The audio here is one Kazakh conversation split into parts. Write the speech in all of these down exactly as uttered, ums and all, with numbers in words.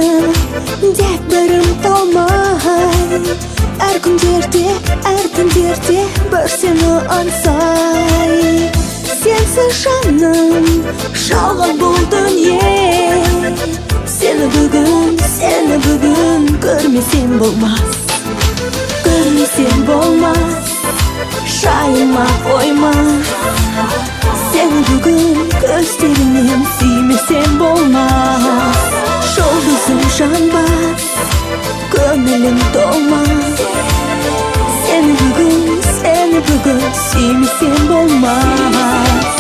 Дегбірім толмай Әр күндерде, әр түндерде бір сені аңсай Сенсіз жаным жалған бұл дүние Сені бүгін, сені бүгін көрмесем болмас Көрмесем болмас Шайыма қойма Сені бүгін көздерінен сүймесем болмас Жұлдызым жанбас Көңілім толмас Сені бүгін, сені бүгін сүймесем болмас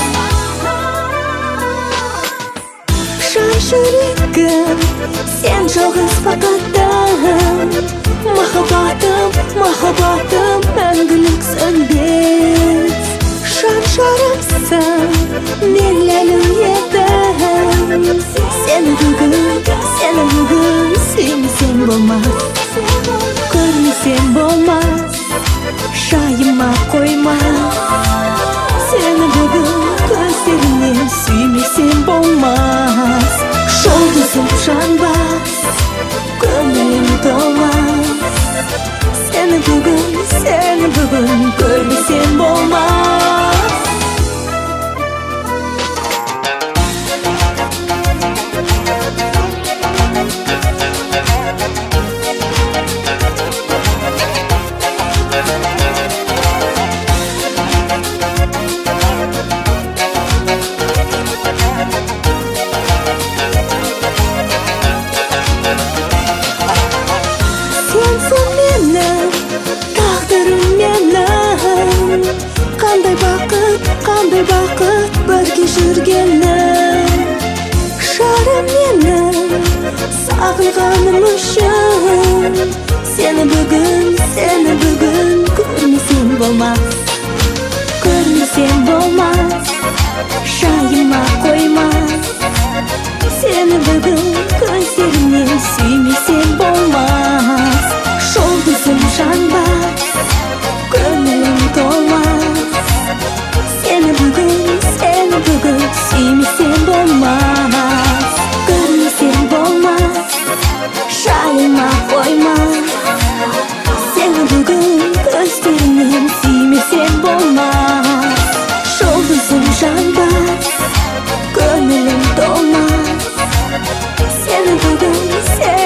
Жан жүрегім Сен жалғыз бақытым Махаббатым, махаббатым мәңгілік сөнбес Жан жарымсың Мен ләйлім едім Сені бүгін, сені бүгін сүймесем болмас Көрмесем болмас Шайыма қойма Сені бүгін көздерінен сүймесем болмас Жұлдызым жанбас Көңілім толмас Сені бүгін, сені бүгін көрмесем болмас Қандай бақыт, қандай бақыт бірге жүргенім Жарым менің сағынғаным үшін Сені бүгін, сені бүгін көрмесем болмас Көрмесем болмас Шайыма қоймас Сені бүгін көздерінен сүймесем болмас Жұлдызым жанбас Көңілім толмас Сені бүгін, сені бүгін сүймесем болмас Көрмесем болмас Шайыма қоймас Сені бүгін көздерінен сүймесем болмас Жұлдызым жанбас Көңілім толмас Сені бүгін, сені